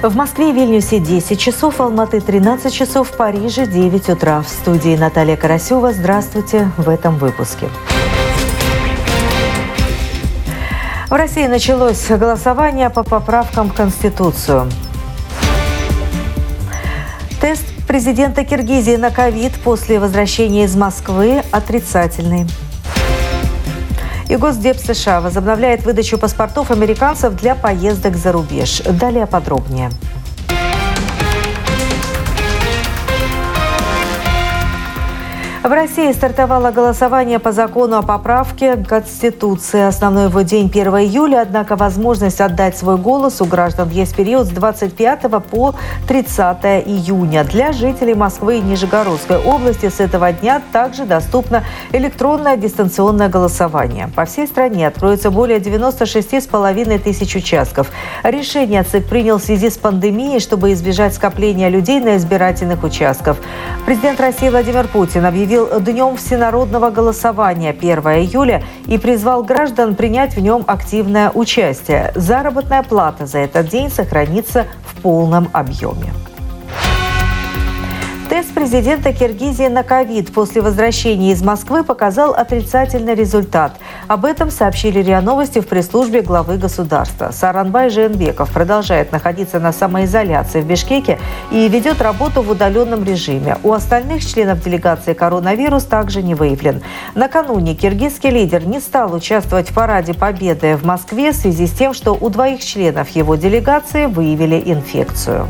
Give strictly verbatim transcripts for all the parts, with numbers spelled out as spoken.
В Москве и Вильнюсе десять часов, в Алматы тринадцать часов, в Париже девять утра. В студии Наталья Карасева. Здравствуйте в этом выпуске. В России началось голосование по поправкам в Конституцию. Тест президента Киргизии на ковид после возвращения из Москвы отрицательный. И Госдеп США возобновляет выдачу паспортов американцев для поездок за рубеж. Далее подробнее. В России стартовало голосование по закону о поправке Конституции. Основной его день первого июля, однако возможность отдать свой голос у граждан есть в период с двадцать пятого по тридцатое июня. Для жителей Москвы и Нижегородской области с этого дня также доступно электронное дистанционное голосование. По всей стране откроется более девяноста шести с половиной тысяч участков. Решение ЦИК принял в связи с пандемией, чтобы избежать скопления людей на избирательных участках. Президент России Владимир Путин объявил Днем всенародного голосования первого июля и призвал граждан принять в нем активное участие. Заработная плата за этот день сохранится в полном объеме. Тест президента Киргизии на ковид после возвращения из Москвы показал отрицательный результат. Об этом сообщили РИА Новости в пресс-службе главы государства. Сооронбай Жээнбеков продолжает находиться на самоизоляции в Бишкеке и ведет работу в удаленном режиме. У остальных членов делегации коронавирус также не выявлен. Накануне киргизский лидер не стал участвовать в параде Победы в Москве в связи с тем, что у двоих членов его делегации выявили инфекцию.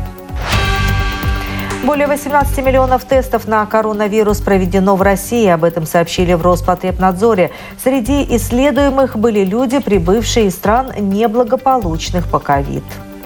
Более восемнадцати миллионов тестов на коронавирус проведено в России. Об этом сообщили в Роспотребнадзоре. Среди исследуемых были люди, прибывшие из стран неблагополучных по ковид.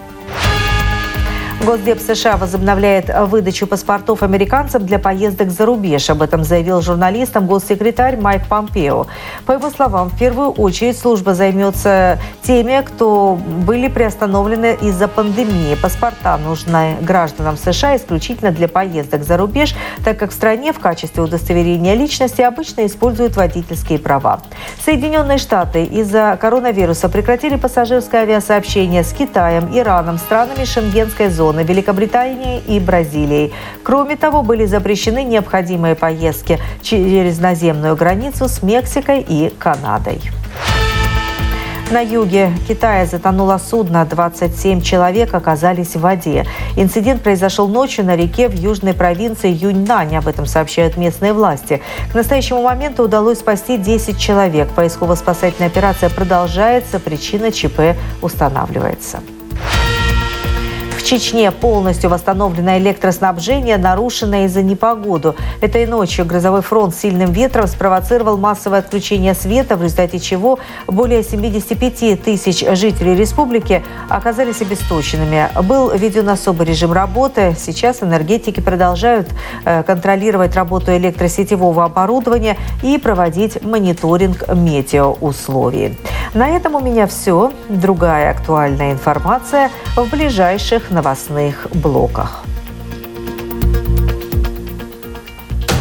Госдеп США возобновляет выдачу паспортов американцам для поездок за рубеж. Об этом заявил журналистам госсекретарь Майк Помпео. По его словам, в первую очередь служба займется теми, кто были приостановлены из-за пандемии. Паспорта нужны гражданам США исключительно для поездок за рубеж, так как в стране в качестве удостоверения личности обычно используют водительские права. Соединенные Штаты из-за коронавируса прекратили пассажирское авиасообщение с Китаем, Ираном, странами Шенгенской зоны, Великобританией и Бразилией. Кроме того, были запрещены необходимые поездки через наземную границу с Мексикой и Канадой. На юге Китая затонуло судно. двадцать семь человек оказались в воде. Инцидент произошел ночью на реке в южной провинции Юньнань. Об этом сообщают местные власти. К настоящему моменту удалось спасти десять человек. Поисково-спасательная операция продолжается. Причина ЧП устанавливается. В Чечне полностью восстановлено электроснабжение, нарушенное из-за непогоды. Этой ночью грозовой фронт с сильным ветром спровоцировал массовое отключение света, в результате чего более семидесяти пяти тысяч жителей республики оказались обесточенными. Был введен особый режим работы. Сейчас энергетики продолжают контролировать работу электросетевого оборудования и проводить мониторинг метеоусловий. На этом у меня все. Другая актуальная информация в ближайших новостных блоках.